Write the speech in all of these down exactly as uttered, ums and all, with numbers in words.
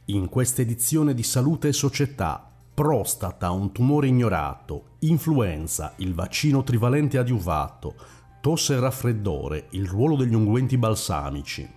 In questa edizione di Salute e Società, prostata, un tumore ignorato, influenza, il vaccino trivalente adiuvato, tosse e raffreddore, il ruolo degli unguenti balsamici.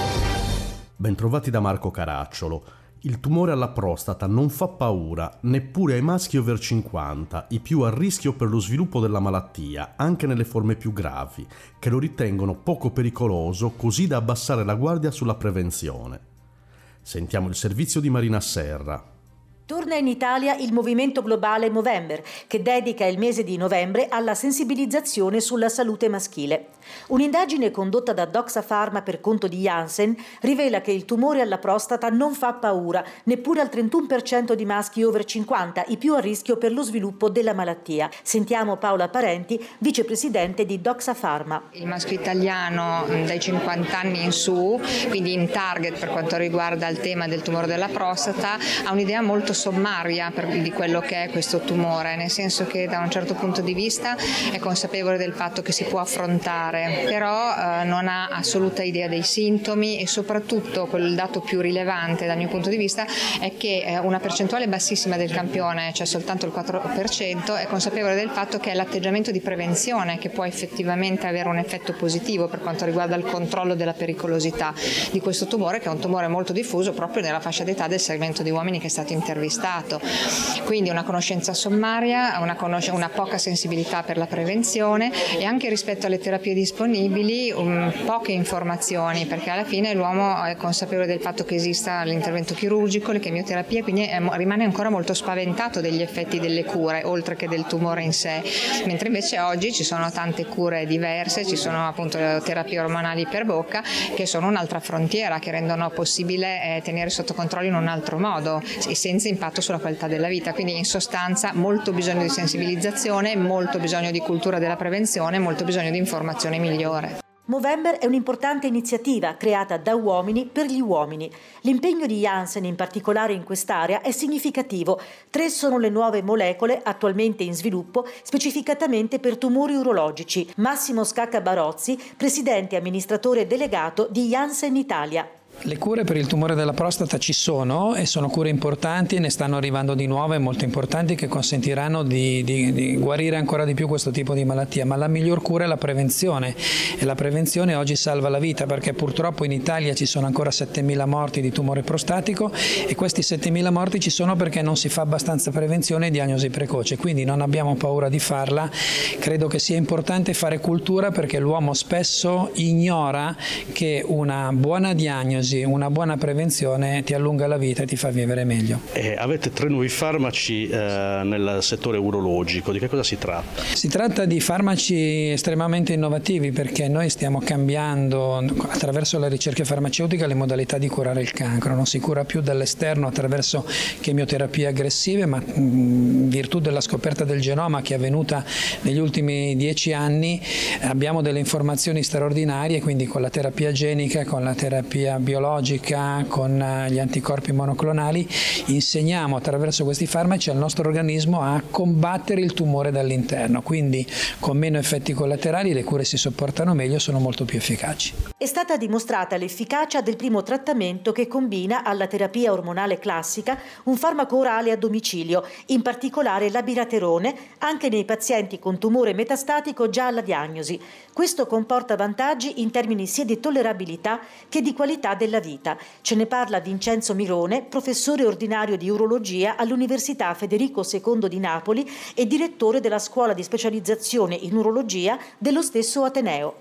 Bentrovati da Marco Caracciolo. Il tumore alla prostata non fa paura neppure ai maschi over cinquanta, i più a rischio per lo sviluppo della malattia, anche nelle forme più gravi, che lo ritengono poco pericoloso così da abbassare la guardia sulla prevenzione. Sentiamo il servizio di Marina Serra. Torna in Italia il movimento globale Movember, che dedica il mese di novembre alla sensibilizzazione sulla salute maschile. Un'indagine condotta da Doxa Pharma per conto di Janssen rivela che il tumore alla prostata non fa paura, neppure al trentuno per cento di maschi over cinquanta, i più a rischio per lo sviluppo della malattia. Sentiamo Paola Parenti, vicepresidente di Doxa Pharma. Il maschio italiano dai cinquanta anni in su, quindi in target per quanto riguarda il tema del tumore della prostata, ha un'idea molto sommaria per, di quello che è questo tumore, nel senso che da un certo punto di vista è consapevole del fatto che si può affrontare, però eh, non ha assoluta idea dei sintomi e soprattutto quel dato più rilevante dal mio punto di vista è che eh, una percentuale bassissima del campione, cioè soltanto il quattro per cento, è consapevole del fatto che è l'atteggiamento di prevenzione che può effettivamente avere un effetto positivo per quanto riguarda il controllo della pericolosità di questo tumore, che è un tumore molto diffuso proprio nella fascia d'età del segmento di uomini che è stato intervistato. Quindi una conoscenza sommaria, una, conos- una poca sensibilità per la prevenzione e anche rispetto alle terapie disponibili um, poche informazioni, perché alla fine l'uomo è consapevole del fatto che esista l'intervento chirurgico, le chemioterapie, quindi è, rimane ancora molto spaventato degli effetti delle cure oltre che del tumore in sé, mentre invece oggi ci sono tante cure diverse, ci sono appunto le terapie ormonali per bocca che sono un'altra frontiera, che rendono possibile eh, tenere sotto controllo in un altro modo e senza impatto sulla qualità della vita. Quindi in sostanza molto bisogno di sensibilizzazione, molto bisogno di cultura della prevenzione, molto bisogno di informazione migliore. Movember è un'importante iniziativa creata da uomini per gli uomini. L'impegno di Janssen, in particolare in quest'area, è significativo. Tre sono le nuove molecole attualmente in sviluppo specificatamente per tumori urologici. Massimo Scacca Barozzi, presidente e amministratore delegato di Janssen Italia. Le cure per il tumore della prostata ci sono e sono cure importanti e ne stanno arrivando di nuove molto importanti che consentiranno di, di, di guarire ancora di più questo tipo di malattia, ma la miglior cura è la prevenzione e la prevenzione oggi salva la vita, perché purtroppo in Italia ci sono ancora settemila morti di tumore prostatico e questi settemila morti ci sono perché non si fa abbastanza prevenzione e diagnosi precoce, quindi non abbiamo paura di farla. Credo che sia importante fare cultura, perché l'uomo spesso ignora che una buona diagnosi, una buona prevenzione ti allunga la vita e ti fa vivere meglio. Eh, avete tre nuovi farmaci eh, nel settore urologico, di che cosa si tratta? Si tratta di farmaci estremamente innovativi, perché noi stiamo cambiando attraverso la ricerca farmaceutica le modalità di curare il cancro. Non si cura più dall'esterno attraverso chemioterapie aggressive, ma in virtù della scoperta del genoma che è avvenuta negli ultimi dieci anni abbiamo delle informazioni straordinarie, quindi con la terapia genica, con la terapia biologica, con gli anticorpi monoclonali insegniamo attraverso questi farmaci al nostro organismo a combattere il tumore dall'interno, quindi con meno effetti collaterali le cure si sopportano meglio, sono molto più efficaci. È stata dimostrata l'efficacia del primo trattamento che combina alla terapia ormonale classica un farmaco orale a domicilio, in particolare l'abiraterone, anche nei pazienti con tumore metastatico già alla diagnosi. Questo comporta vantaggi in termini sia di tollerabilità che di qualità della vita. Ce ne parla Vincenzo Mirone, professore ordinario di urologia all'Università Federico secondo di Napoli e direttore della scuola di specializzazione in urologia dello stesso Ateneo.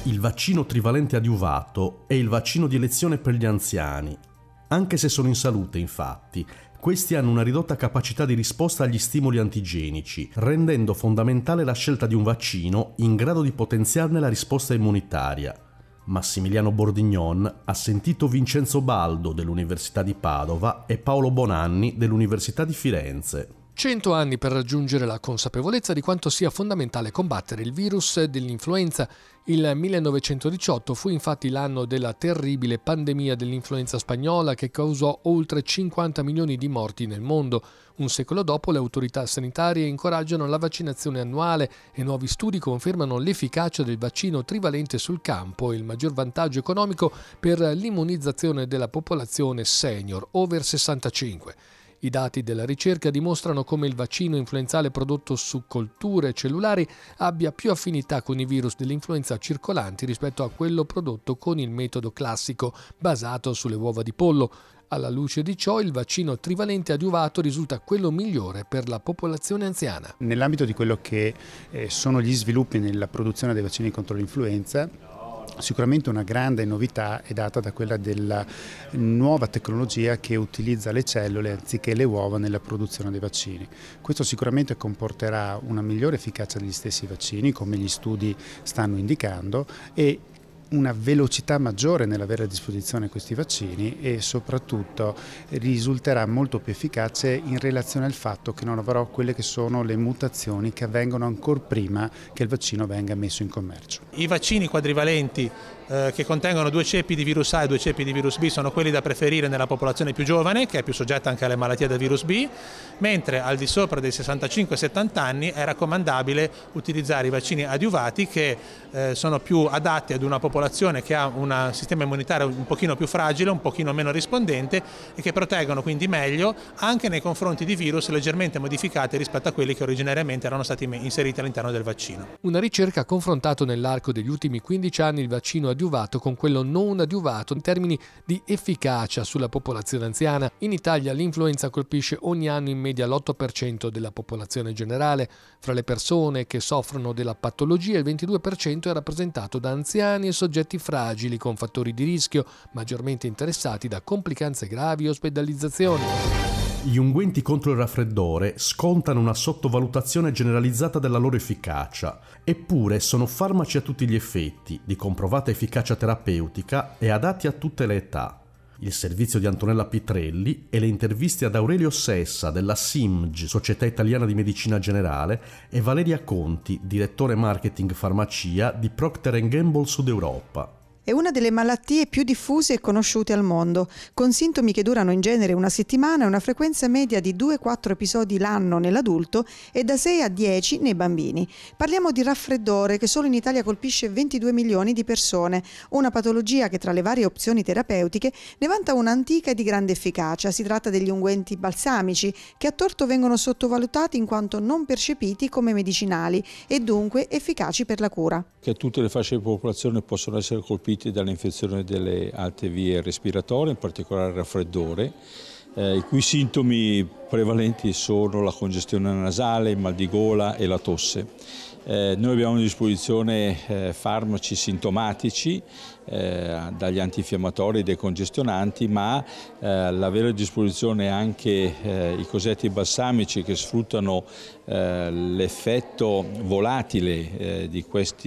Il vaccino trivalente adiuvato è il vaccino di elezione per gli anziani. Anche se sono in salute, infatti, questi hanno una ridotta capacità di risposta agli stimoli antigenici, rendendo fondamentale la scelta di un vaccino in grado di potenziarne la risposta immunitaria. Massimiliano Bordignon ha sentito Vincenzo Baldo dell'Università di Padova e Paolo Bonanni dell'Università di Firenze. Cento anni per raggiungere la consapevolezza di quanto sia fondamentale combattere il virus dell'influenza. Il millenovecentodiciotto fu infatti l'anno della terribile pandemia dell'influenza spagnola che causò oltre cinquanta milioni di morti nel mondo. Un secolo dopo le autorità sanitarie incoraggiano la vaccinazione annuale e nuovi studi confermano l'efficacia del vaccino trivalente sul campo e il maggior vantaggio economico per l'immunizzazione della popolazione senior over sessantacinque. I dati della ricerca dimostrano come il vaccino influenzale prodotto su colture cellulari abbia più affinità con i virus dell'influenza circolanti rispetto a quello prodotto con il metodo classico basato sulle uova di pollo. Alla luce di ciò, il vaccino trivalente adiuvato risulta quello migliore per la popolazione anziana. Nell'ambito di quello che eh, sono gli sviluppi nella produzione dei vaccini contro l'influenza, sicuramente una grande novità è data da quella della nuova tecnologia che utilizza le cellule anziché le uova nella produzione dei vaccini. Questo sicuramente comporterà una migliore efficacia degli stessi vaccini, come gli studi stanno indicando, e una velocità maggiore nell'avere a disposizione questi vaccini e soprattutto risulterà molto più efficace in relazione al fatto che non avrò quelle che sono le mutazioni che avvengono ancora prima che il vaccino venga messo in commercio. I vaccini quadrivalenti eh, che contengono due ceppi di virus A e due ceppi di virus B sono quelli da preferire nella popolazione più giovane, che è più soggetta anche alle malattie del virus B, mentre al di sopra dei sessantacinque settanta anni è raccomandabile utilizzare i vaccini adiuvati che eh, sono più adatti ad una popolazione che ha un sistema immunitario un pochino più fragile, un pochino meno rispondente e che proteggono quindi meglio anche nei confronti di virus leggermente modificati rispetto a quelli che originariamente erano stati inseriti all'interno del vaccino. Una ricerca ha confrontato nell'arco degli ultimi quindici anni il vaccino adiuvato con quello non adiuvato in termini di efficacia sulla popolazione anziana. In Italia l'influenza colpisce ogni anno in media l'otto per cento della popolazione generale. Fra le persone che soffrono della patologia il ventidue per cento è rappresentato da anziani e soggetti fragili con fattori di rischio, maggiormente interessati da complicanze gravi e ospedalizzazioni. Gli unguenti contro il raffreddore scontano una sottovalutazione generalizzata della loro efficacia, eppure sono farmaci a tutti gli effetti, di comprovata efficacia terapeutica e adatti a tutte le età. Il servizio di Antonella Pitrelli e le interviste ad Aurelio Sessa della S I M G, Società Italiana di Medicina Generale, e Valeria Conti, direttore marketing farmacia di Procter and Gamble Sud Europa. È una delle malattie più diffuse e conosciute al mondo, con sintomi che durano in genere una settimana e una frequenza media di due quattro episodi l'anno nell'adulto e da sei a dieci nei bambini. Parliamo di raffreddore che solo in Italia colpisce ventidue milioni di persone, una patologia che tra le varie opzioni terapeutiche ne vanta una antica e di grande efficacia. Si tratta degli unguenti balsamici che a torto vengono sottovalutati in quanto non percepiti come medicinali e dunque efficaci per la cura. Che tutte le fasce di popolazione possono essere colpite dall'infezione delle alte vie respiratorie, in particolare il raffreddore, eh, i cui sintomi prevalenti sono la congestione nasale, il mal di gola e la tosse. Eh, noi abbiamo a disposizione eh, farmaci sintomatici, eh, dagli antinfiammatori e dei congestionanti, ma eh, l'avere a disposizione anche eh, i cosiddetti balsamici che sfruttano eh, l'effetto volatile eh, di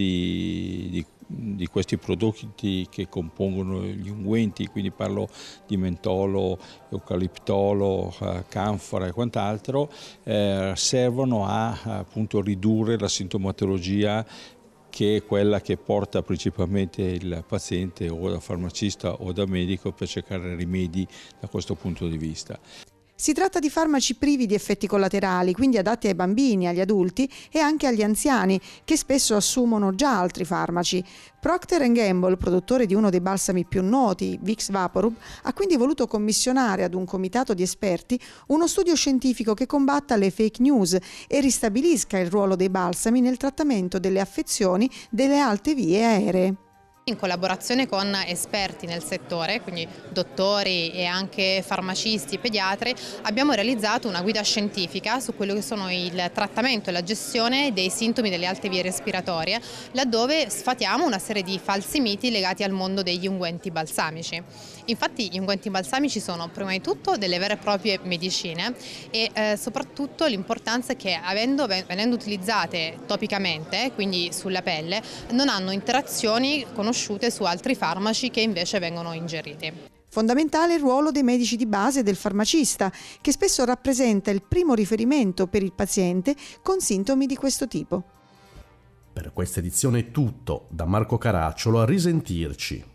questi di di questi prodotti che compongono gli unguenti, quindi parlo di mentolo, eucaliptolo, canfora e quant'altro, eh, servono a appunto ridurre la sintomatologia che è quella che porta principalmente il paziente o da farmacista o da medico per cercare rimedi da questo punto di vista. Si tratta di farmaci privi di effetti collaterali, quindi adatti ai bambini, agli adulti e anche agli anziani, che spesso assumono già altri farmaci. Procter and Gamble, produttore di uno dei balsami più noti, Vicks Vaporub, ha quindi voluto commissionare ad un comitato di esperti uno studio scientifico che combatta le fake news e ristabilisca il ruolo dei balsami nel trattamento delle affezioni delle alte vie aeree. In collaborazione con esperti nel settore, quindi dottori e anche farmacisti e pediatri, abbiamo realizzato una guida scientifica su quello che sono il trattamento e la gestione dei sintomi delle alte vie respiratorie, laddove sfatiamo una serie di falsi miti legati al mondo degli unguenti balsamici. Infatti gli unguenti balsamici sono prima di tutto delle vere e proprie medicine e eh, soprattutto l'importanza è che avendo, venendo utilizzate topicamente, quindi sulla pelle, non hanno interazioni conosciute su altri farmaci che invece vengono ingeriti. Fondamentale il ruolo dei medici di base e del farmacista, che spesso rappresenta il primo riferimento per il paziente con sintomi di questo tipo. Per questa edizione è tutto, da Marco Caracciolo, a risentirci.